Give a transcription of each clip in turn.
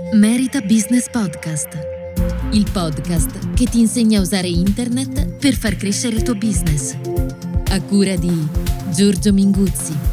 Merita Business Podcast, il podcast che ti insegna a usare internet per far crescere il tuo business. A cura di Giorgio Minguzzi.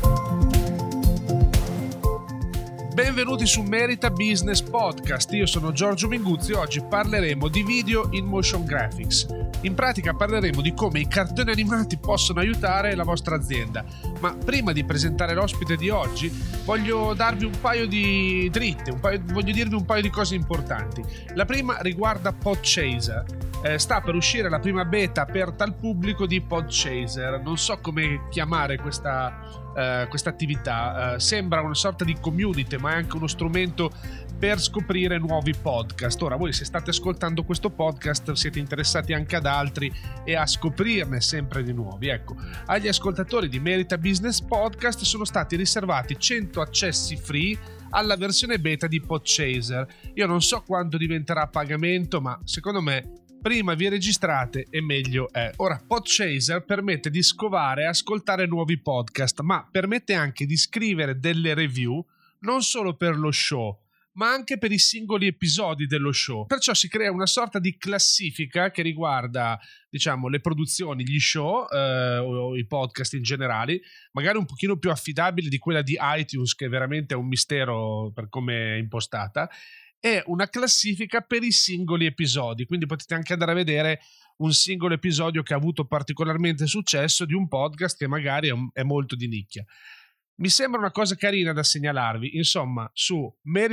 Benvenuti su Merita Business Podcast, io sono Giorgio Minguzzi e oggi parleremo di video in motion graphics. In pratica parleremo di come i cartoni animati possono aiutare la vostra azienda. Ma prima di presentare l'ospite di oggi voglio darvi un paio di dritte, voglio dirvi un paio di cose importanti. La prima riguarda Podchaser. Sta per uscire la prima beta aperta al pubblico di Podchaser. Non so come chiamare questa attività. Sembra una sorta di community, ma è anche uno strumento per scoprire nuovi podcast. Ora voi, se state ascoltando questo podcast, siete interessati anche ad altri e a scoprirne sempre di nuovi. Ecco, agli ascoltatori di Merita Business Podcast sono stati riservati 100 accessi free alla versione beta di Podchaser. Io non so quando diventerà a pagamento, ma secondo me prima vi registrate e meglio è. Ora, Podchaser permette di scovare e ascoltare nuovi podcast, ma permette anche di scrivere delle review non solo per lo show, ma anche per i singoli episodi dello show. Perciò si crea una sorta di classifica che riguarda, diciamo, le produzioni, gli show o i podcast in generale, magari un pochino più affidabile di quella di iTunes, che veramente è un mistero per come è impostata. È una classifica per i singoli episodi, quindi potete anche andare a vedere un singolo episodio che ha avuto particolarmente successo di un podcast che magari è molto di nicchia. Mi sembra una cosa carina da segnalarvi. Insomma, su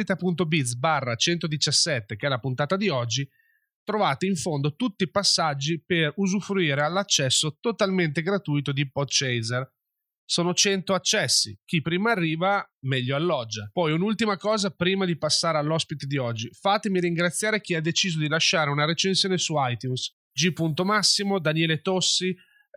merita.biz/117, che è la puntata di oggi, trovate in fondo tutti i passaggi per usufruire all'accesso totalmente gratuito di Podchaser. Sono 100 accessi, chi prima arriva meglio alloggia. Poi un'ultima cosa prima di passare all'ospite di oggi: fatemi ringraziare chi ha deciso di lasciare una recensione su iTunes. G. Massimo, Daniele Tossi,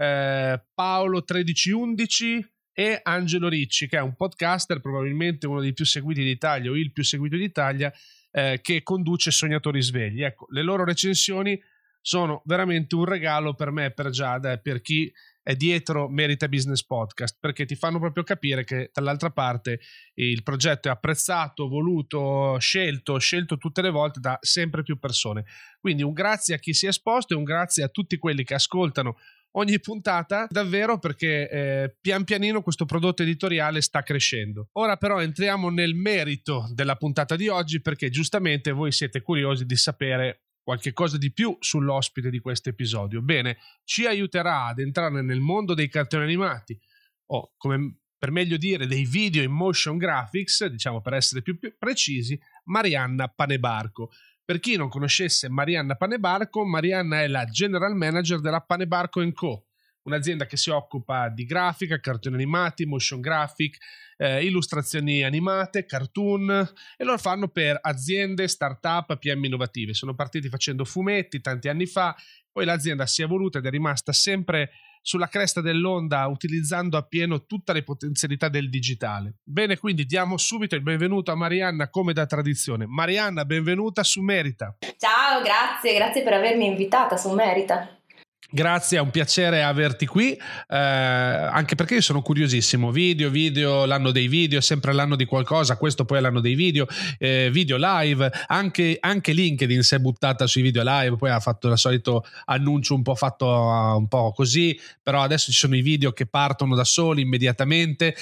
Paolo 1311 e Angelo Ricci, che è un podcaster, probabilmente uno dei più seguiti d'Italia o il più seguito d'Italia, che conduce Sognatori Svegli. Ecco, le loro recensioni sono veramente un regalo per me, per Giada e per chi è dietro Merita Business Podcast, perché ti fanno proprio capire che dall'altra parte il progetto è apprezzato, voluto, scelto tutte le volte da sempre più persone. Quindi un grazie a chi si è esposto e un grazie a tutti quelli che ascoltano ogni puntata, davvero, perché pian pianino questo prodotto editoriale sta crescendo. Ora però entriamo nel merito della puntata di oggi, perché giustamente voi siete curiosi di sapere qualche cosa di più sull'ospite di questo episodio. Bene, ci aiuterà ad entrare nel mondo dei cartoni animati, o come per meglio dire dei video in motion graphics, diciamo per essere più precisi, Marianna Panebarco. Per chi non conoscesse Marianna Panebarco, Marianna è la general manager della Panebarco & Co., un'azienda che si occupa di grafica, cartoni animati, motion graphic, illustrazioni animate, cartoon, e lo fanno per aziende, start-up, PM innovative. Sono partiti facendo fumetti tanti anni fa, poi l'azienda si è evoluta ed è rimasta sempre sulla cresta dell'onda, utilizzando appieno tutte le potenzialità del digitale. Bene, quindi diamo subito il benvenuto a Marianna come da tradizione. Marianna, benvenuta su Merita. Ciao, grazie per avermi invitata su Merita. Grazie, è un piacere averti qui, anche perché io sono curiosissimo. Video, l'anno dei video, sempre l'anno di qualcosa, questo poi è l'anno dei video, video live, anche LinkedIn si è buttata sui video live, poi ha fatto il solito annuncio un po' così, però adesso ci sono i video che partono da soli immediatamente,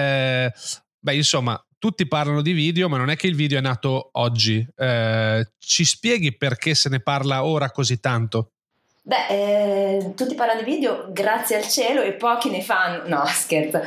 insomma tutti parlano di video, ma non è che il video è nato oggi. Ci spieghi perché se ne parla ora così tanto? Tutti parlano di video, grazie al cielo, e pochi ne fanno. No, scherzo.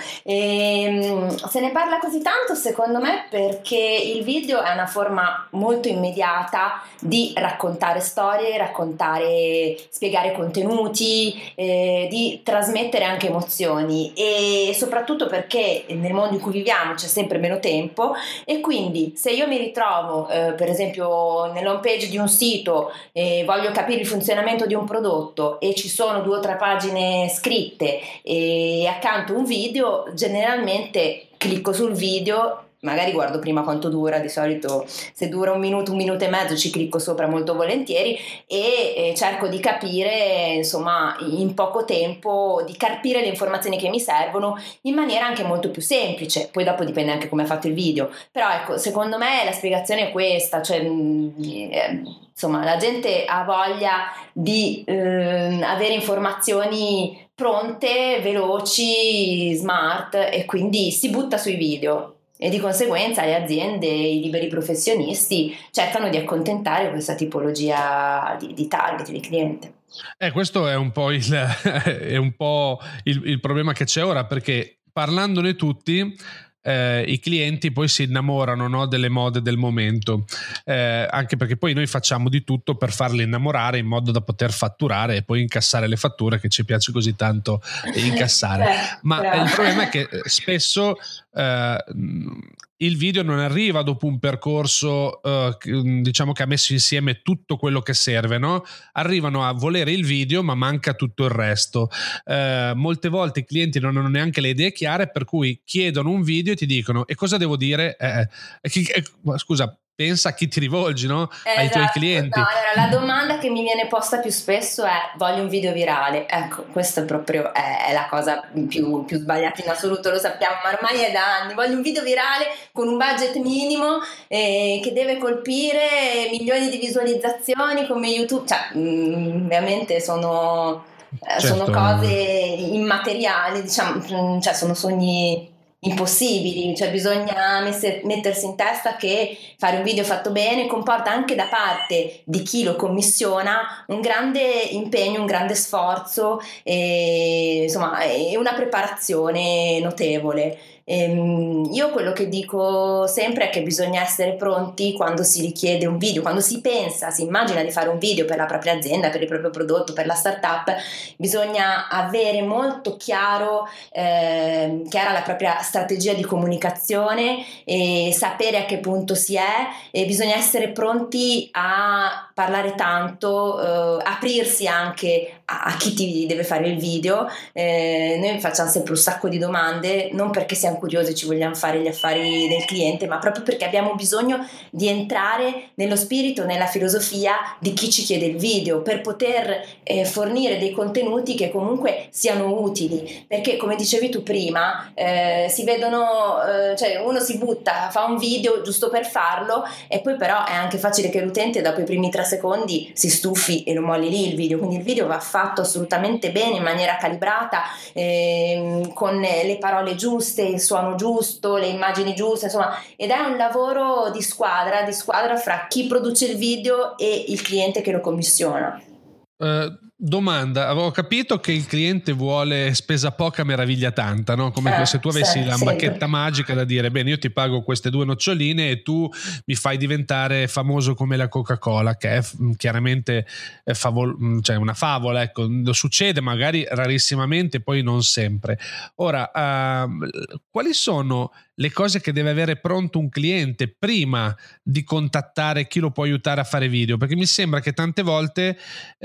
Se ne parla così tanto, secondo me, perché il video è una forma molto immediata di raccontare storie, spiegare contenuti, di trasmettere anche emozioni, e soprattutto perché nel mondo in cui viviamo c'è sempre meno tempo, e quindi se io mi ritrovo per esempio nell'home page di un sito e voglio capire il funzionamento di un prodotto e ci sono 2 o 3 pagine scritte e accanto un video, generalmente clicco sul video magari guardo prima quanto dura, di solito se dura un minuto e mezzo ci clicco sopra molto volentieri e cerco di capire, insomma, in poco tempo, di carpire le informazioni che mi servono in maniera anche molto più semplice. Poi dopo dipende anche come ha fatto il video, però ecco, secondo me la spiegazione è questa, cioè insomma la gente ha voglia di avere informazioni pronte, veloci, smart, e quindi si butta sui video. E di conseguenza le aziende, i liberi professionisti cercano di accontentare questa tipologia di target, di cliente. Questo è un po' il problema che c'è ora, perché parlandone tutti, i clienti poi si innamorano, no, delle mode del momento, anche perché poi noi facciamo di tutto per farli innamorare in modo da poter fatturare e poi incassare le fatture, che ci piace così tanto incassare. Ma il problema è che spesso il video non arriva dopo un percorso diciamo che ha messo insieme tutto quello che serve, no? Arrivano a volere il video ma manca tutto il resto. Molte volte i clienti non hanno neanche le idee chiare, per cui chiedono un video e ti dicono: e cosa devo dire? Scusa, pensa a chi ti rivolgi, no? Ai tuoi clienti. No, allora, la domanda che mi viene posta più spesso è: voglio un video virale. Ecco, questa proprio è la cosa più sbagliata in assoluto, lo sappiamo, ma ormai è da anni. Voglio un video virale con un budget minimo che deve colpire milioni di visualizzazioni come YouTube. Cioè, ovviamente sono cose immateriali, diciamo, cioè sono sogni impossibili, cioè bisogna mettersi in testa che fare un video fatto bene comporta anche da parte di chi lo commissiona un grande impegno, un grande sforzo e insomma è una preparazione notevole. Io quello che dico sempre è che bisogna essere pronti quando si richiede un video, quando si immagina di fare un video per la propria azienda, per il proprio prodotto, per la startup. Bisogna avere molto chiara la propria strategia di comunicazione e sapere a che punto si è, e bisogna essere pronti a parlare tanto, aprirsi anche a chi ti deve fare il video. Noi facciamo sempre un sacco di domande, non perché siamo curiosi, ci vogliamo fare gli affari del cliente, ma proprio perché abbiamo bisogno di entrare nello spirito, nella filosofia di chi ci chiede il video, per poter fornire dei contenuti che comunque siano utili, perché come dicevi tu prima, si vedono, cioè uno si butta, fa un video giusto per farlo e poi però è anche facile che l'utente dopo i primi 3 secondi si stufi e lo molli lì il video. Quindi il video va fatto assolutamente bene, in maniera calibrata, con le parole giuste, il suono giusto, le immagini giuste, insomma, ed è un lavoro di squadra fra chi produce il video e il cliente che lo commissiona. Domanda, avevo capito che il cliente vuole spesa poca meraviglia tanta, no? Come se tu avessi la bacchetta magica da dire: bene, io ti pago queste 2 noccioline e tu mi fai diventare famoso come la Coca-Cola, che è chiaramente cioè una favola, ecco. Succede magari rarissimamente, poi non sempre. Ora, quali sono le cose che deve avere pronto un cliente prima di contattare chi lo può aiutare a fare video? Perché mi sembra che tante volte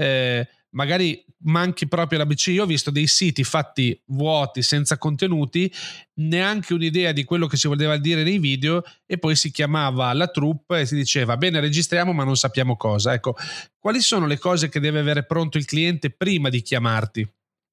magari manchi proprio l'ABC. Io ho visto dei siti fatti vuoti, senza contenuti, neanche un'idea di quello che si voleva dire nei video, e poi si chiamava la troupe e si diceva: bene, registriamo ma non sappiamo cosa. Ecco, quali sono le cose che deve avere pronto il cliente prima di chiamarti?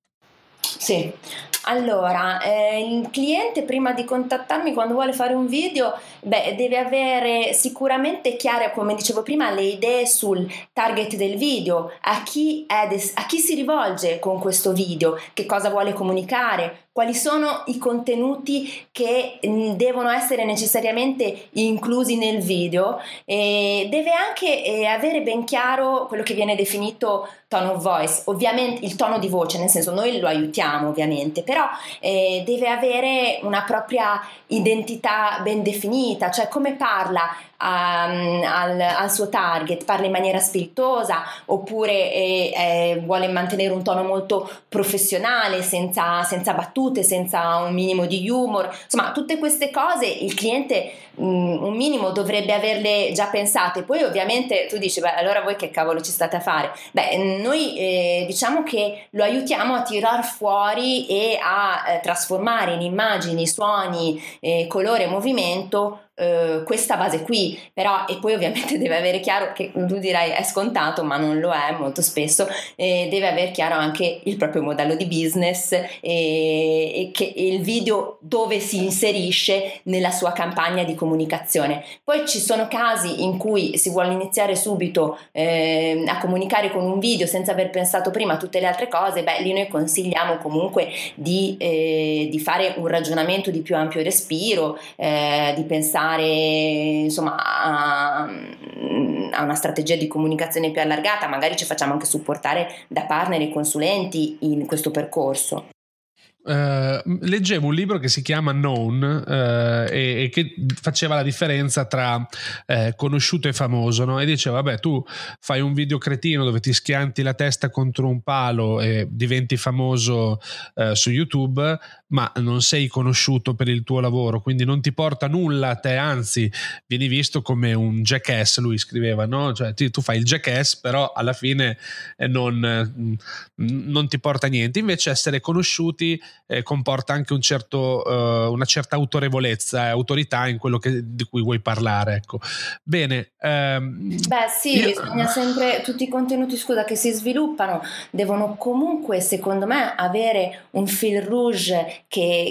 Sì, allora, il cliente prima di contattarmi quando vuole fare un video, deve avere sicuramente chiare, come dicevo prima, le idee sul target del video, a chi si rivolge con questo video, che cosa vuole comunicare, quali sono i contenuti che devono essere necessariamente inclusi nel video, e deve anche avere ben chiaro quello che viene definito tone of voice, ovviamente il tono di voce, nel senso noi lo aiutiamo ovviamente, però deve avere una propria identità ben definita, cioè come parla al suo target, parla in maniera spiritosa oppure vuole mantenere un tono molto professionale, senza battute, battute, senza un minimo di humor. Insomma, tutte queste cose il cliente un minimo dovrebbe averle già pensate. Poi ovviamente tu dici, beh, allora voi che cavolo ci state a fare? Beh, noi diciamo che lo aiutiamo a tirar fuori e a trasformare in immagini, suoni, colore e movimento questa base qui. Però, e poi ovviamente deve avere chiaro, che tu dirai è scontato, ma non lo è molto spesso, deve avere chiaro anche il proprio modello di business e che il video dove si inserisce nella sua campagna di comunicazione. Poi ci sono casi in cui si vuole iniziare subito a comunicare con un video senza aver pensato prima a tutte le altre cose. Beh, lì noi consigliamo comunque di fare un ragionamento di più ampio respiro, di pensare insomma a una strategia di comunicazione più allargata. Magari ci facciamo anche supportare da partner e consulenti in questo percorso. Leggevo un libro che si chiama Known e che faceva la differenza tra conosciuto e famoso, no? E diceva, vabbè, tu fai un video cretino dove ti schianti la testa contro un palo e diventi famoso su YouTube, ma non sei conosciuto per il tuo lavoro, quindi non ti porta nulla a te, anzi vieni visto come un jackass, lui scriveva, no? Cioè tu fai il jackass, però alla fine non ti porta niente. Invece essere conosciuti comporta anche una certa autorevolezza e autorità in quello di cui vuoi parlare, ecco. Bene. Beh sì, bisogna sempre, tutti i contenuti, scusa, che si sviluppano devono comunque, secondo me, avere un fil rouge che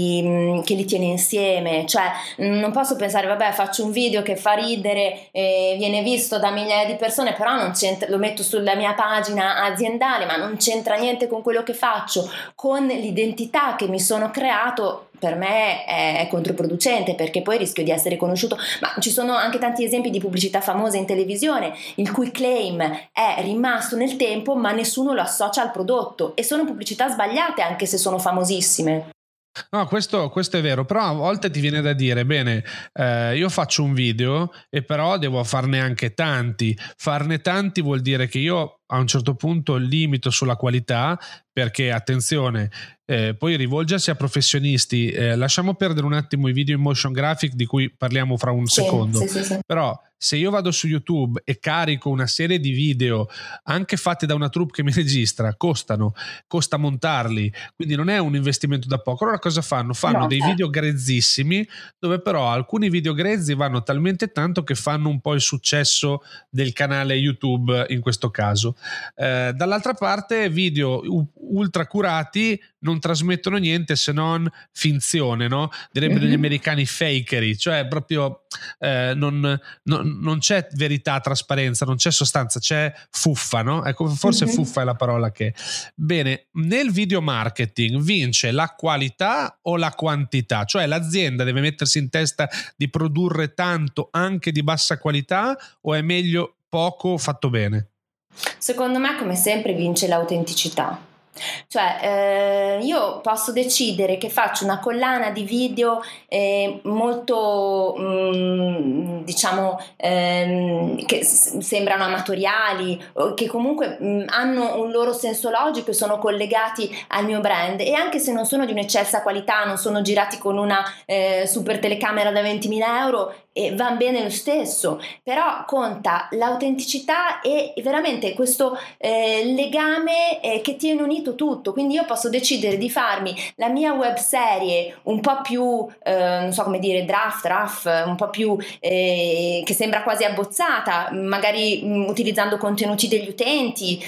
li tiene insieme. Cioè non posso pensare, vabbè, faccio un video che fa ridere, viene visto da migliaia di persone, però non c'entra, lo metto sulla mia pagina aziendale, ma non c'entra niente con quello che faccio, con l'identità che mi sono creato. Per me è controproducente, perché poi rischio di essere conosciuto. Ma ci sono anche tanti esempi di pubblicità famose in televisione il cui claim è rimasto nel tempo, ma nessuno lo associa al prodotto, e sono pubblicità sbagliate anche se sono famosissime. No, questo è vero, però a volte ti viene da dire, bene, io faccio un video e però devo farne anche tanti. Farne tanti vuol dire che io a un certo punto limito sulla qualità, perché attenzione, poi rivolgersi a professionisti, lasciamo perdere un attimo i video in motion graphic di cui parliamo fra un secondo, sì. Però se io vado su YouTube e carico una serie di video anche fatti da una troupe che mi registra, costa montarli, quindi non è un investimento da poco. Allora cosa fanno? Fanno dei video grezzissimi, dove però alcuni video grezzi vanno talmente tanto che fanno un po' il successo del canale YouTube in questo caso. Dall'altra parte video ultra curati non trasmettono niente se non finzione, no? Direbbero gli americani fakery, cioè proprio non c'è verità, trasparenza, non c'è sostanza, c'è fuffa, no? Ecco, forse fuffa è la parola che... Bene, nel video marketing vince la qualità o la quantità? Cioè l'azienda deve mettersi in testa di produrre tanto anche di bassa qualità, o è meglio poco fatto bene? Secondo me, come sempre, vince l'autenticità. Cioè io posso decidere che faccio una collana di video molto diciamo che sembrano amatoriali, che comunque hanno un loro senso logico e sono collegati al mio brand, e anche se non sono di un'eccelsa qualità, non sono girati con una super telecamera da 20.000 euro, e va bene lo stesso. Però conta l'autenticità e veramente questo legame che tiene unito tutto. Quindi io posso decidere di farmi la mia web serie un po' più non so come dire, rough, un po' più che sembra quasi abbozzata, magari utilizzando contenuti degli utenti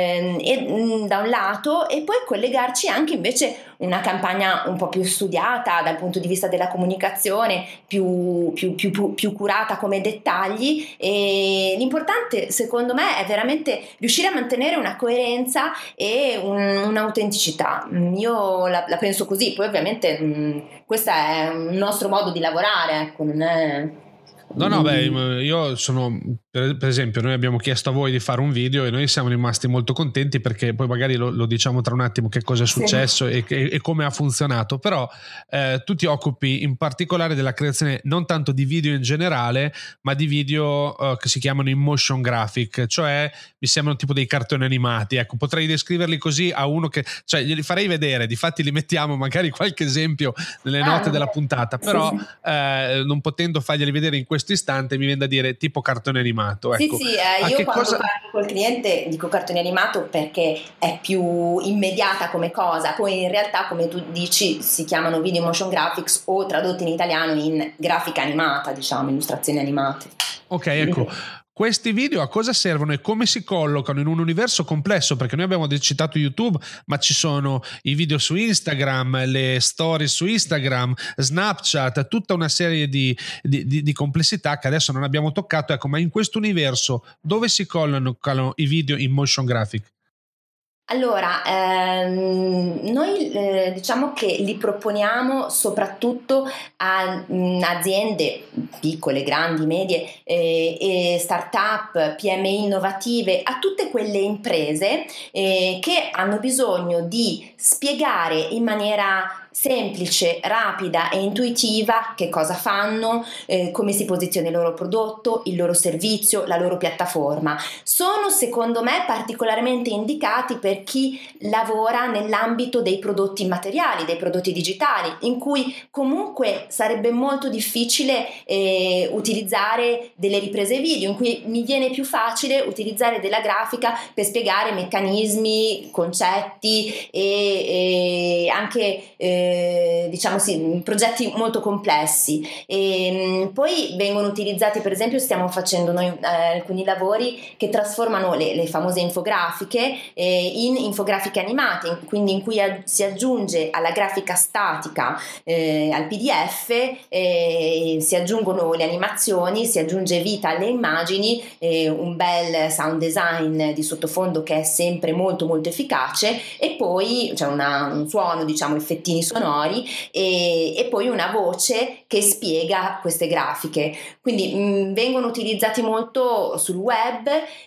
da un lato, e poi collegarci anche invece una campagna un po' più studiata dal punto di vista della comunicazione, più curata come dettagli. E l'importante secondo me è veramente riuscire a mantenere una coerenza e un'autenticità. Io la penso così. Poi ovviamente questo è un nostro modo di lavorare, ecco, non è... No, beh, io sono per esempio noi abbiamo chiesto a voi di fare un video e noi siamo rimasti molto contenti, perché poi magari lo diciamo tra un attimo che cosa è successo e come ha funzionato, però tu ti occupi in particolare della creazione non tanto di video in generale, ma di video che si chiamano in motion graphic, cioè mi sembrano tipo dei cartoni animati, ecco, potrei descriverli così a uno che, cioè glieli farei vedere, difatti li mettiamo magari qualche esempio nelle note della puntata, però non potendo farglieli vedere in questo istante mi viene da dire tipo cartone animato. Ecco. Io quando parlo col cliente dico cartone animato perché è più immediata come cosa, poi in realtà, come tu dici, si chiamano video motion graphics, o tradotti in italiano in grafica animata, diciamo, illustrazioni animate. Ok, ecco. Questi video a cosa servono e come si collocano in un universo complesso? Perché noi abbiamo citato YouTube, ma ci sono i video su Instagram, le stories su Instagram, Snapchat, tutta una serie di complessità che adesso non abbiamo toccato. Ecco, ma in questo universo dove si collocano i video in motion graphic? Allora, noi diciamo che li proponiamo soprattutto a aziende piccole, grandi, medie, e start-up, PMI innovative, a tutte quelle imprese che hanno bisogno di spiegare in maniera semplice, rapida e intuitiva che cosa fanno, come si posiziona il loro prodotto, il loro servizio, la loro piattaforma. Sono secondo me particolarmente indicati per chi lavora nell'ambito dei prodotti immateriali, dei prodotti digitali, in cui comunque sarebbe molto difficile utilizzare delle riprese video, in cui mi viene più facile utilizzare della grafica per spiegare meccanismi, concetti e anche diciamo progetti molto complessi. Poi vengono utilizzati, per esempio stiamo facendo noi alcuni lavori che trasformano le famose infografiche in infografiche animate, quindi in cui si aggiunge alla grafica statica, al PDF, si aggiungono le animazioni, si aggiunge vita alle immagini, un bel sound design di sottofondo che è sempre molto molto efficace, e poi c'è un suono, diciamo, effettini sonori, e poi una voce che spiega queste grafiche. Quindi vengono utilizzati molto sul web,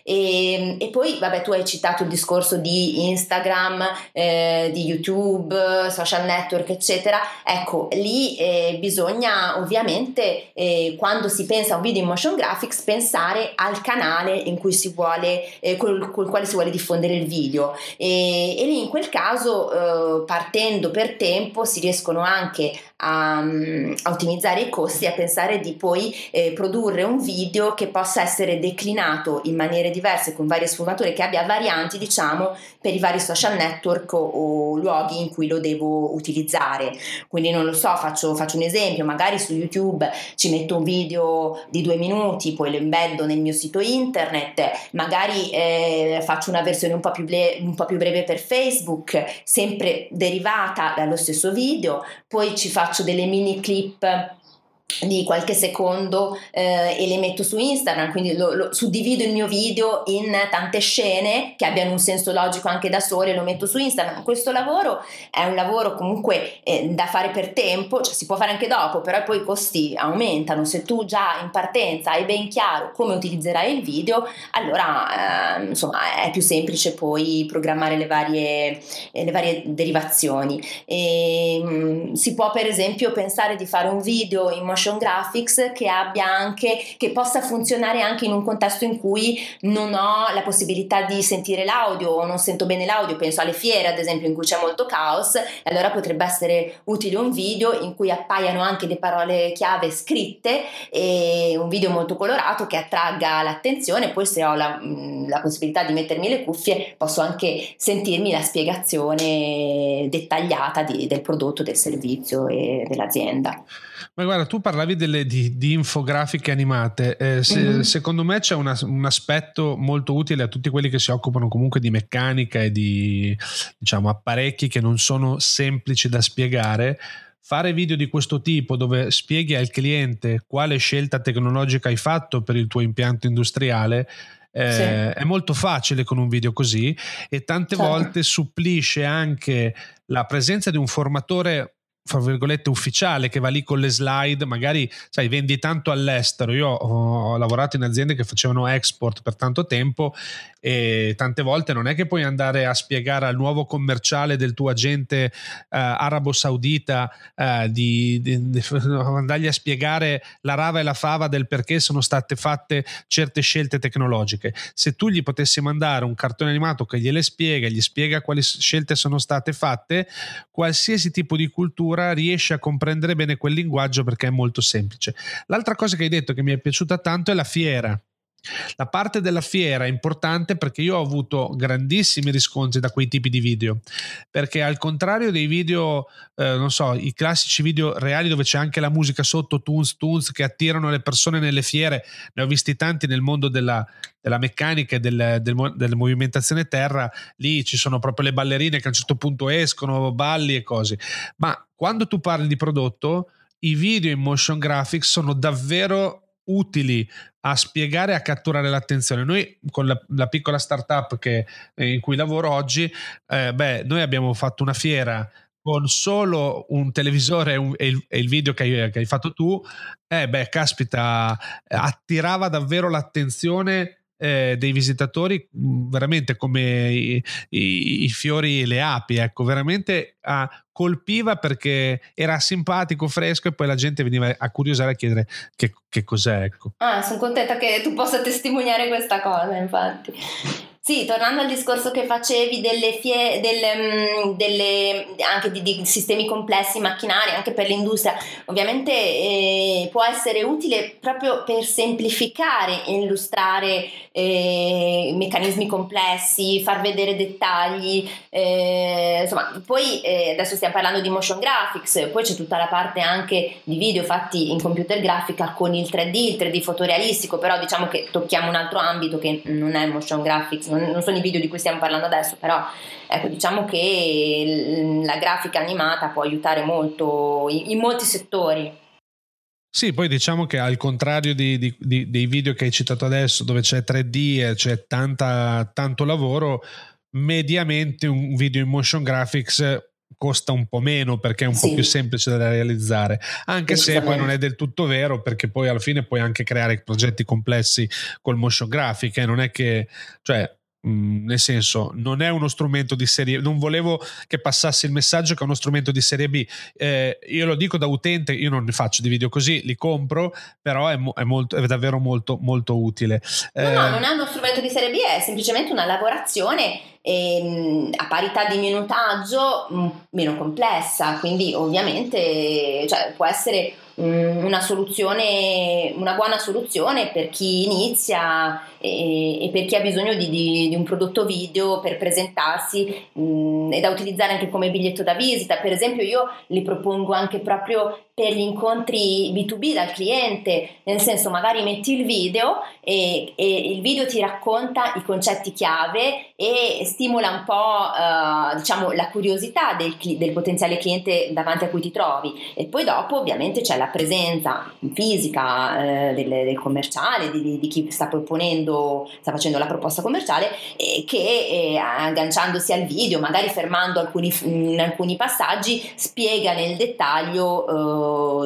e poi vabbè, tu hai citato il discorso di Instagram, di YouTube, social network eccetera. Ecco, lì bisogna ovviamente, quando si pensa a un video in motion graphics, pensare al canale in cui si vuole col quale si vuole diffondere il video, e lì in quel caso, partendo per tempo, si riescono anche a ottimizzare i costi, a pensare di poi produrre un video che possa essere declinato in maniere diverse con varie sfumature, che abbia varianti, diciamo, per i vari social network o luoghi in cui lo devo utilizzare. Quindi non lo so, faccio un esempio: magari su YouTube ci metto un video di 2 minuti, poi lo embeddo nel mio sito internet, magari faccio una versione un po' più breve per Facebook, sempre derivata dallo stesso video, poi ci faccio delle mini clip di qualche secondo e le metto su Instagram, quindi lo suddivido il mio video in tante scene che abbiano un senso logico anche da sole, lo metto su Instagram. Questo lavoro è un lavoro comunque da fare per tempo, cioè si può fare anche dopo, però poi i costi aumentano. Se tu già in partenza hai ben chiaro come utilizzerai il video, allora insomma è più semplice poi programmare le varie derivazioni. Si può per esempio pensare di fare un video in motion graphics che possa funzionare anche in un contesto in cui non ho la possibilità di sentire l'audio o non sento bene l'audio. Penso alle fiere, ad esempio, in cui c'è molto caos, e allora potrebbe essere utile un video in cui appaiano anche le parole chiave scritte, e un video molto colorato che attragga l'attenzione. Poi, se ho la possibilità di mettermi le cuffie, posso anche sentirmi la spiegazione dettagliata del prodotto, del servizio e dell'azienda. Ma guarda, tu parlavi di infografiche animate, secondo me c'è un aspetto molto utile a tutti quelli che si occupano comunque di meccanica e di, diciamo, apparecchi che non sono semplici da spiegare. Fare video di questo tipo, dove spieghi al cliente quale scelta tecnologica hai fatto per il tuo impianto industriale, è molto facile con un video così, e tante volte supplisce anche la presenza di un formatore fra virgolette ufficiale, che va lì con le slide, magari sai, vendi tanto all'estero. Io ho lavorato in aziende che facevano export per tanto tempo e tante volte non è che puoi andare a spiegare al nuovo commerciale del tuo agente arabo saudita andargli a spiegare la rava e la fava del perché sono state fatte certe scelte tecnologiche. Se tu gli potessi mandare un cartone animato che gli spiega quali scelte sono state fatte, qualsiasi tipo di cultura riesce a comprendere bene quel linguaggio, perché è molto semplice. L'altra cosa che hai detto che mi è piaciuta tanto è la fiera. La parte della fiera è importante perché io ho avuto grandissimi riscontri da quei tipi di video, perché al contrario dei video non so, i classici video reali dove c'è anche la musica sotto, tunes che attirano le persone nelle fiere, ne ho visti tanti nel mondo della meccanica e della movimentazione terra. Lì ci sono proprio le ballerine che a un certo punto escono, balli e cose, ma quando tu parli di prodotto, i video in motion graphics sono davvero utili a spiegare e a catturare l'attenzione. Noi con la piccola startup in cui lavoro oggi, noi abbiamo fatto una fiera con solo un televisore e il video che hai fatto tu, caspita, attirava davvero l'attenzione dei visitatori, veramente come i fiori e le api, ecco, veramente colpiva perché era simpatico, fresco, e poi la gente veniva a curiosare, a chiedere che cos'è, ecco. Sono contenta che tu possa testimoniare questa cosa, infatti. Sì, tornando al discorso che facevi anche di sistemi complessi, macchinari, anche per l'industria, ovviamente può essere utile proprio per semplificare, illustrare meccanismi complessi, far vedere dettagli, insomma. Poi adesso stiamo parlando di motion graphics, poi c'è tutta la parte anche di video fatti in computer grafica con il 3D fotorealistico, però diciamo che tocchiamo un altro ambito che non è motion graphics, non sono i video di cui stiamo parlando adesso, però ecco, diciamo che la grafica animata può aiutare molto in molti settori. Sì, poi diciamo che al contrario dei video che hai citato adesso, dove c'è 3D e c'è tanto lavoro, mediamente un video in motion graphics costa un po' meno perché è un po' più semplice da realizzare, anche se poi non è del tutto vero, perché poi alla fine puoi anche creare progetti complessi col motion graphic, non è che, cioè, nel senso, non è uno strumento di serie, non volevo che passasse il messaggio che è uno strumento di serie B. Io lo dico da utente, io non ne faccio di video così, li compro, però è davvero molto molto utile. No, non è uno strumento di serie B, è semplicemente una lavorazione a parità di minutaggio meno complessa, quindi ovviamente, cioè, può essere una soluzione, una buona soluzione per chi inizia e per chi ha bisogno di un prodotto video per presentarsi e da utilizzare anche come biglietto da visita. Per esempio, io li propongo anche proprio per gli incontri B2B dal cliente, nel senso, magari metti il video e il video ti racconta i concetti chiave e stimola un po' diciamo la curiosità del potenziale cliente davanti a cui ti trovi, e poi dopo ovviamente c'è la presenza fisica del commerciale, di chi sta facendo la proposta commerciale, che agganciandosi al video, magari fermando in alcuni passaggi, spiega nel dettaglio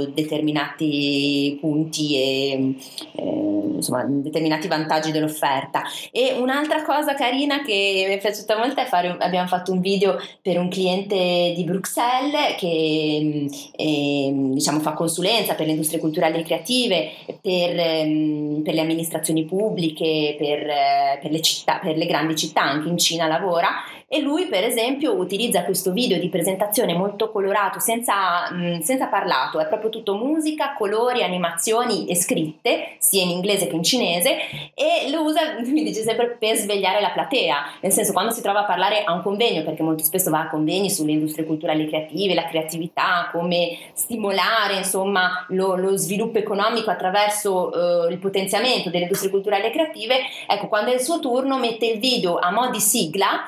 determinati punti e insomma determinati vantaggi dell'offerta. E un'altra cosa carina che mi è piaciuta molto è abbiamo fatto un video per un cliente di Bruxelles che diciamo fa consulenza per le industrie culturali e creative, per le amministrazioni pubbliche, per le città, per le grandi città, anche in Cina lavora, e lui per esempio utilizza questo video di presentazione molto colorato, senza parlato, è proprio tutto musica, colori, animazioni e scritte sia in inglese che in cinese, e lo usa, mi dice sempre, per svegliare la platea, nel senso, quando si trova a parlare a un convegno, perché molto spesso va a convegni sulle industrie culturali e creative, la creatività, come stimolare insomma lo sviluppo economico attraverso il potenziamento delle industrie culturali e creative, ecco, quando è il suo turno mette il video a mo' di sigla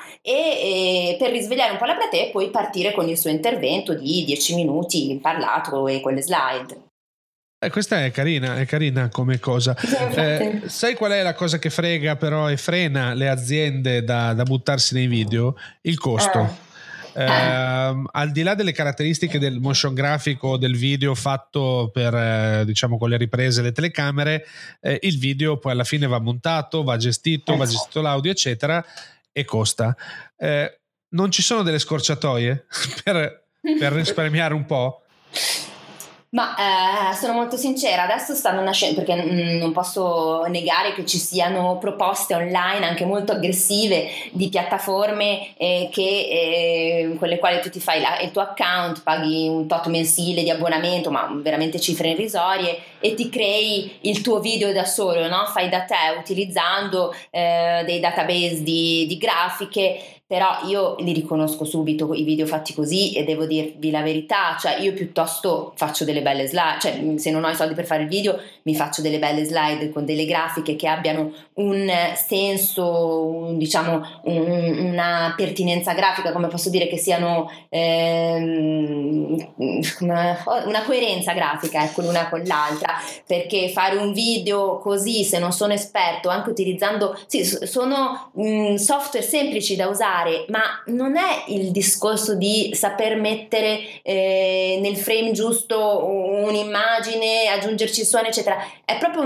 e per risvegliare un po' la platea e poi partire con il suo intervento di 10 minuti parlato e con le slide. Questa è carina come cosa. Sai qual è la cosa che frega però e frena le aziende da buttarsi nei video? Il costo. Al di là delle caratteristiche del motion grafico o del video fatto per diciamo con le riprese, le telecamere, il video poi alla fine va montato, va gestito l'audio eccetera, e costa. Non ci sono delle scorciatoie per risparmiare un po'? Ma sono molto sincera, adesso stanno nascendo, perché non posso negare che ci siano proposte online anche molto aggressive di piattaforme con le quali tu ti fai il tuo account, paghi un tot mensile di abbonamento, ma veramente cifre irrisorie, e ti crei il tuo video da solo, no? Fai da te utilizzando dei database di grafiche. Però io li riconosco subito i video fatti così, e devo dirvi la verità, cioè io piuttosto faccio delle belle slide, cioè se non ho i soldi per fare il video mi faccio delle belle slide con delle grafiche che abbiano un senso, diciamo una pertinenza grafica, come posso dire, che siano una coerenza grafica, ecco, l'una con l'altra, perché fare un video così, se non sono esperto, anche utilizzando, sì, sono software semplici da usare, ma non è il discorso di saper mettere nel frame giusto un'immagine, aggiungerci suoni eccetera, è proprio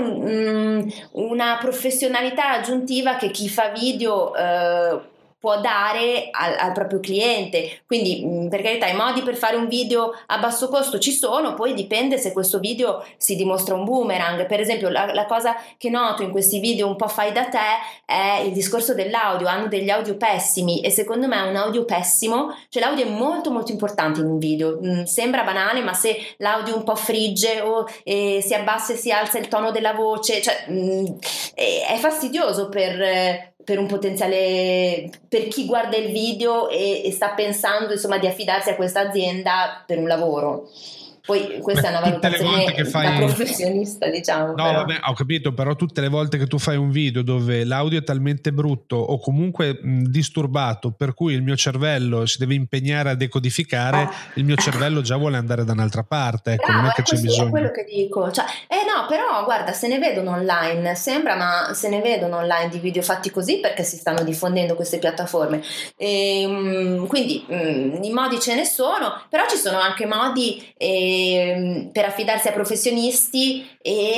una professionalità aggiuntiva che chi fa video può dare al proprio cliente. Quindi per carità, i modi per fare un video a basso costo ci sono, poi dipende se questo video si dimostra un boomerang. Per esempio la cosa che noto in questi video un po' fai da te è il discorso dell'audio. Hanno degli audio pessimi, e secondo me un audio pessimo, cioè l'audio è molto molto importante in un video, sembra banale, ma se l'audio un po' frigge o si abbassa e si alza il tono della voce, cioè è fastidioso per un potenziale, per chi guarda il video e sta pensando insomma di affidarsi a questa azienda per un lavoro. Poi questa è una valutazione da professionista, diciamo. No, però. Vabbè, ho capito, però tutte le volte che tu fai un video dove l'audio è talmente brutto o comunque disturbato, per cui il mio cervello si deve impegnare a decodificare, il mio cervello già vuole andare da un'altra parte, ecco. Bravo, non è che c'è bisogno. È quello che dico, cioè, no, però guarda, se ne vedono online, sembra, ma se ne vedono online di video fatti così perché si stanno diffondendo queste piattaforme, quindi i modi ce ne sono, però ci sono anche modi per affidarsi a professionisti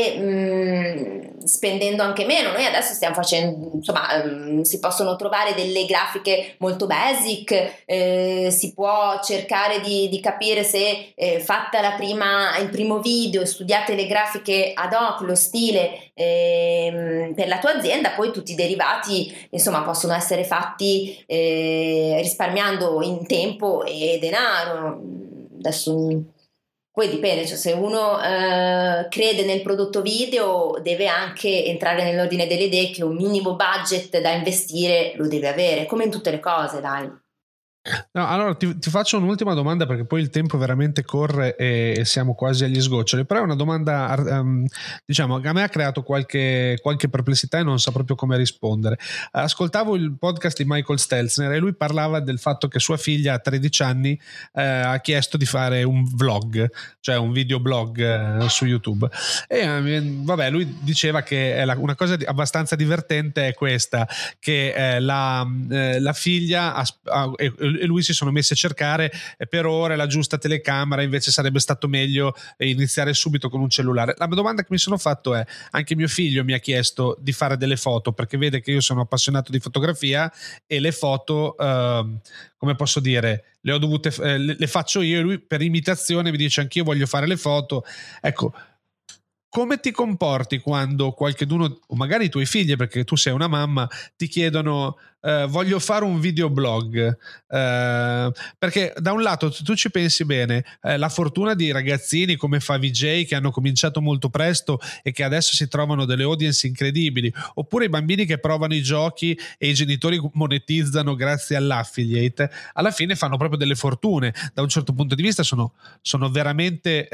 e spendendo anche meno. Noi adesso stiamo facendo, insomma, si possono trovare delle grafiche molto basic, si può cercare di capire se fatta il primo video, studiate le grafiche ad hoc, lo stile per la tua azienda, poi tutti i derivati insomma possono essere fatti risparmiando in tempo e denaro. Adesso poi dipende, cioè se uno crede nel prodotto video deve anche entrare nell'ordine delle idee che un minimo budget da investire lo deve avere, come in tutte le cose, dai. No, allora ti faccio un'ultima domanda, perché poi il tempo veramente corre e siamo quasi agli sgoccioli, però è una domanda diciamo a me ha creato qualche perplessità e non so proprio come rispondere. Ascoltavo il podcast di Michael Stelzner e lui parlava del fatto che sua figlia a 13 anni ha chiesto di fare un vlog, cioè un videoblog su YouTube, e vabbè, lui diceva che una cosa abbastanza divertente è questa, che la figlia e lui si sono messi a cercare per ore la giusta telecamera, invece sarebbe stato meglio iniziare subito con un cellulare. La domanda che mi sono fatto è: anche mio figlio mi ha chiesto di fare delle foto perché vede che io sono appassionato di fotografia e le foto come posso dire, le ho dovute le faccio io, e lui per imitazione mi dice anch'io voglio fare le foto. Ecco, come ti comporti quando qualcheduno, o magari i tuoi figli, perché tu sei una mamma, ti chiedono voglio fare un videoblog? Perché da un lato tu ci pensi bene, la fortuna di ragazzini come Favij che hanno cominciato molto presto e che adesso si trovano delle audience incredibili, oppure i bambini che provano i giochi e i genitori monetizzano grazie all'affiliate, alla fine fanno proprio delle fortune. Da un certo punto di vista sono veramente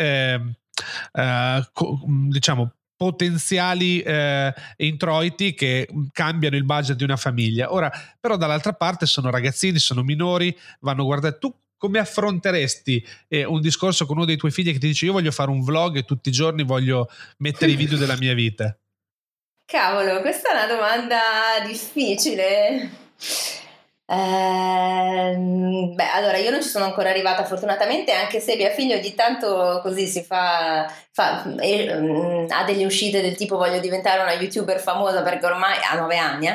diciamo potenziali introiti che cambiano il budget di una famiglia. Ora però dall'altra parte sono ragazzini, sono minori, vanno guardati. Tu come affronteresti un discorso con uno dei tuoi figli che ti dice io voglio fare un vlog e tutti i giorni voglio mettere i video della mia vita? Cavolo, questa è una domanda difficile. Allora io non ci sono ancora arrivata fortunatamente, anche se mia figlia ogni tanto così si ha delle uscite del tipo voglio diventare una YouTuber famosa, perché ormai ha 9 anni,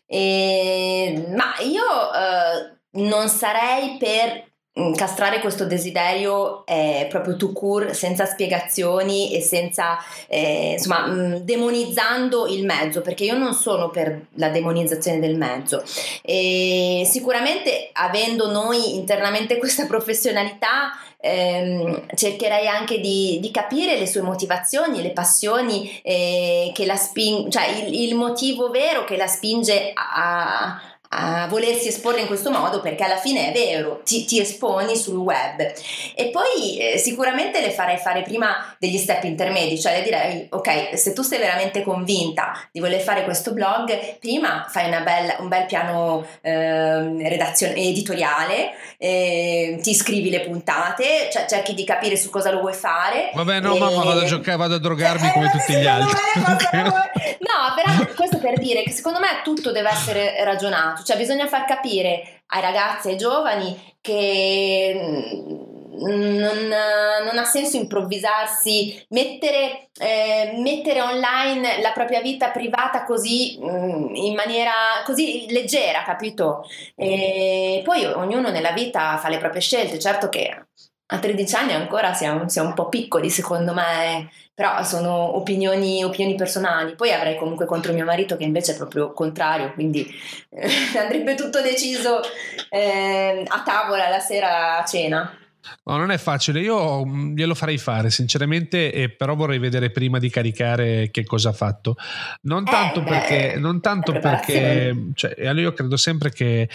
ma io non sarei per castrare questo desiderio proprio tout court, senza spiegazioni e senza insomma demonizzando il mezzo, perché io non sono per la demonizzazione del mezzo. E sicuramente, avendo noi internamente questa professionalità, cercherei anche di capire le sue motivazioni, le passioni che la cioè il motivo vero che la spinge a volersi esporre in questo modo, perché alla fine è vero, ti esponi sul web. E poi sicuramente le farei fare prima degli step intermedi, cioè le direi ok, se tu sei veramente convinta di voler fare questo blog, prima fai un bel piano redazione editoriale, ti scrivi le puntate, cioè cerchi di capire su cosa lo vuoi fare. Vabbè, no, mamma, vado a giocare, vado a drogarmi come tutti gli altri. No, però questo per dire che secondo me tutto deve essere ragionato, cioè bisogna far capire ai ragazzi, ai giovani, che non ha senso improvvisarsi, mettere online la propria vita privata così in maniera così leggera, capito? E poi ognuno nella vita fa le proprie scelte. Certo che a 13 anni ancora siamo un po' piccoli, secondo me, però sono opinioni personali. Poi avrei comunque contro mio marito, che invece è proprio contrario, quindi andrebbe tutto deciso a tavola la sera a cena. No, non è facile, io glielo farei fare sinceramente, però vorrei vedere prima di caricare che cosa ha fatto. Non tanto perché cioè, io credo sempre che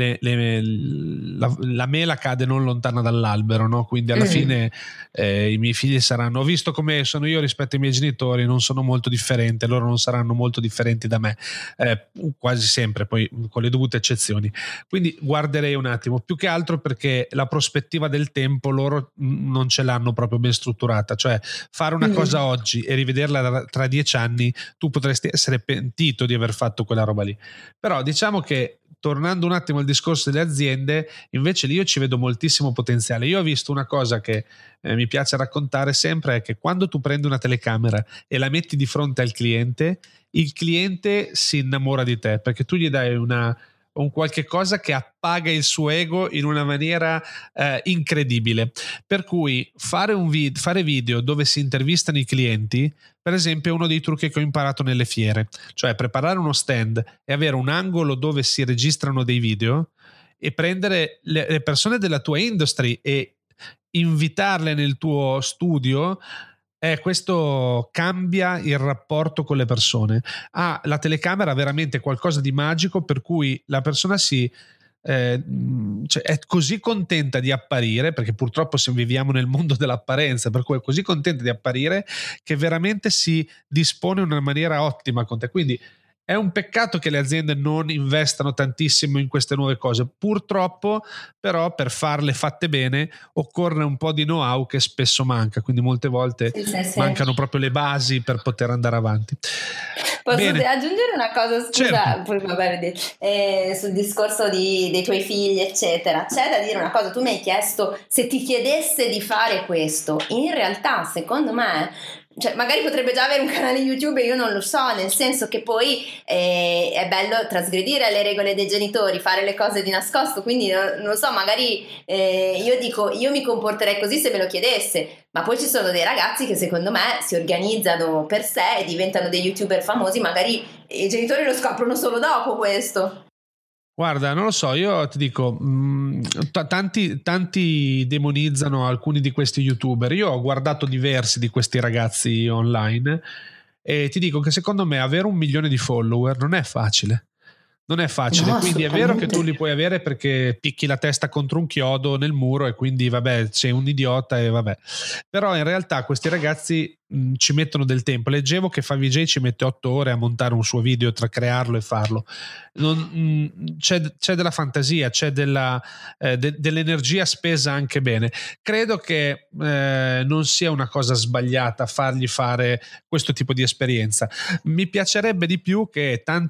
la mela cade non lontana dall'albero, no? Quindi alla fine i miei figli saranno, visto come sono io rispetto ai miei genitori, non sono molto differente, loro non saranno molto differenti da me, quasi sempre, poi con le dovute eccezioni. Quindi guarderei un attimo, più che altro perché la prospettiva del tempo loro non ce l'hanno proprio ben strutturata, cioè fare una cosa oggi e rivederla tra 10 anni, tu potresti essere pentito di aver fatto quella roba lì. Però diciamo che, tornando un attimo al discorso delle aziende, invece lì io ci vedo moltissimo potenziale. Io ho visto una cosa che mi piace raccontare sempre, è che quando tu prendi una telecamera e la metti di fronte al cliente, il cliente si innamora di te, perché tu gli dai un qualche cosa che appaga il suo ego in una maniera incredibile. Per cui fare video dove si intervistano i clienti, per esempio, è uno dei trucchi che ho imparato nelle fiere, cioè preparare uno stand e avere un angolo dove si registrano dei video e prendere le persone della tua industry e invitarle nel tuo studio. Questo cambia il rapporto con le persone. La telecamera ha veramente qualcosa di magico, per cui la persona cioè è così contenta di apparire, perché purtroppo viviamo nel mondo dell'apparenza, per cui è così contenta di apparire che veramente si dispone in una maniera ottima con te. Quindi è un peccato che le aziende non investano tantissimo in queste nuove cose. Purtroppo, però, per farle fatte bene occorre un po' di know-how che spesso manca, quindi molte volte mancano proprio le basi per poter andare avanti. Posso aggiungere una cosa, scusa, certo. Poi vabbè, sul discorso dei tuoi figli, eccetera. C'è da dire una cosa: tu mi hai chiesto se ti chiedesse di fare questo. In realtà, secondo me, cioè, magari potrebbe già avere un canale YouTube, io non lo so, nel senso che poi è bello trasgredire le regole dei genitori, fare le cose di nascosto, quindi non lo so, magari io dico, io mi comporterei così se me lo chiedesse, ma poi ci sono dei ragazzi che secondo me si organizzano per sé e diventano dei YouTuber famosi, magari i genitori lo scoprono solo dopo questo. Guarda, non lo so, io ti dico, tanti demonizzano alcuni di questi YouTuber. Io ho guardato diversi di questi ragazzi online e ti dico che secondo me avere 1 milione di follower non è facile. Non è facile, no, quindi è vero che tu li puoi avere perché picchi la testa contro un chiodo nel muro e quindi vabbè, sei un idiota e vabbè. Però in realtà questi ragazzi ci mettono del tempo. Leggevo che Favij ci mette 8 ore a montare un suo video, tra crearlo e farlo. C'è della fantasia, c'è dell'energia spesa anche bene. Credo che non sia una cosa sbagliata fargli fare questo tipo di esperienza. Mi piacerebbe di più che tante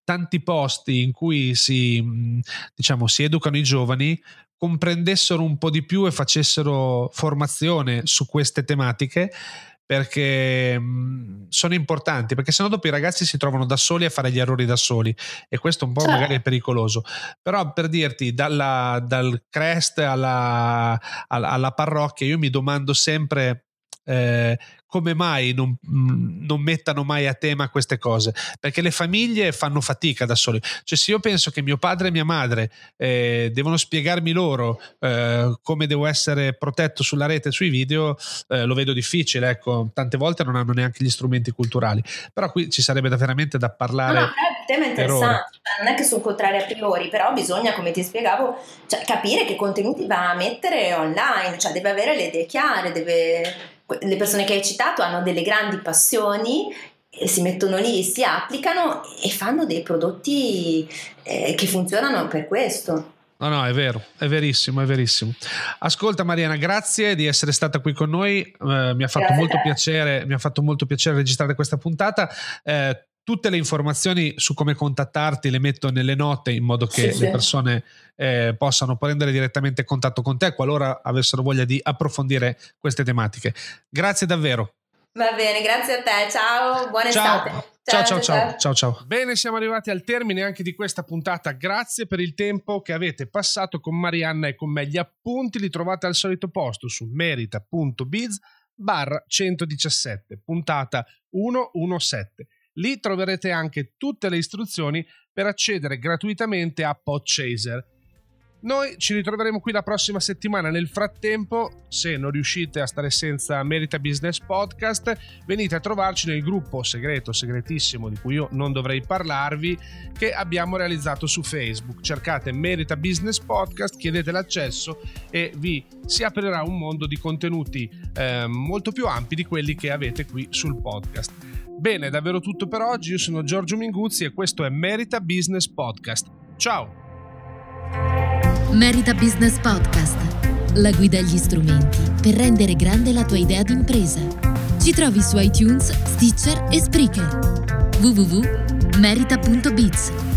tanti posti in cui si educano i giovani comprendessero un po' di più e facessero formazione su queste tematiche, perché sono importanti, perché sennò dopo i ragazzi si trovano da soli a fare gli errori da soli, e questo un po' magari è pericoloso. Però, per dirti, dal Crest alla parrocchia, io mi domando sempre come mai non mettano mai a tema queste cose, perché le famiglie fanno fatica da soli. Cioè, se io penso che mio padre e mia madre devono spiegarmi loro come devo essere protetto sulla rete, sui video, lo vedo difficile, ecco. Tante volte non hanno neanche gli strumenti culturali, però qui ci sarebbe veramente da parlare. No, il tema è interessante, non è che sono contrari a priori, però bisogna, come ti spiegavo, capire che contenuti va a mettere online, cioè deve avere le idee chiare, le persone che hai citato hanno delle grandi passioni e si mettono lì, si applicano e fanno dei prodotti che funzionano per questo. No, è vero, è verissimo. Ascolta Mariana, grazie di essere stata qui con noi, mi ha fatto molto piacere registrare questa puntata. Tutte le informazioni su come contattarti le metto nelle note, in modo che le persone possano prendere direttamente contatto con te qualora avessero voglia di approfondire queste tematiche. Grazie davvero. Va bene, grazie a te, ciao, buona estate. Ciao. Bene, siamo arrivati al termine anche di questa puntata. Grazie per il tempo che avete passato con Marianna e con me. Gli appunti li trovate al solito posto su merita.biz/117, puntata 117. Lì troverete anche tutte le istruzioni per accedere gratuitamente a Podchaser. Noi ci ritroveremo qui la prossima settimana. Nel frattempo, se non riuscite a stare senza Merita Business Podcast, venite a trovarci nel gruppo segretissimo, di cui io non dovrei parlarvi, che abbiamo realizzato su Facebook. Cercate Merita Business Podcast, chiedete l'accesso e si aprirà un mondo di contenuti molto più ampi di quelli che avete qui sul podcast. Bene, davvero tutto per oggi. Io sono Giorgio Minguzzi e questo è Merita Business Podcast. Ciao! Merita Business Podcast, la guida agli strumenti per rendere grande la tua idea d'impresa. Ci trovi su iTunes, Stitcher e Spreaker. www.merita.biz.